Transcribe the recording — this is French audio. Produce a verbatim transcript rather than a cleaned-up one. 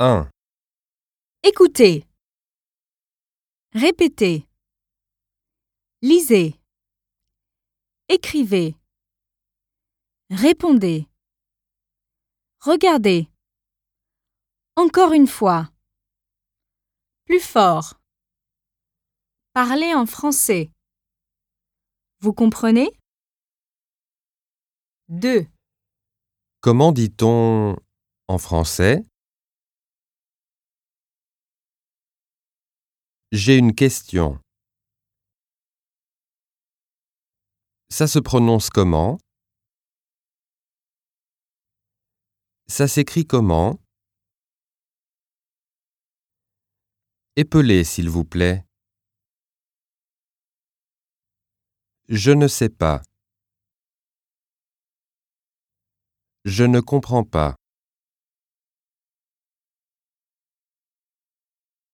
un. Écoutez. Répétez. Lisez. Écrivez. Répondez. Regardez. Encore une fois. Plus fort. Parlez en français. Vous comprenez? deux. Comment dit-on en français? J'ai une question. Ça se prononce comment? Ça s'écrit comment? Épelez, s'il vous plaît. Je ne sais pas. Je ne comprends pas.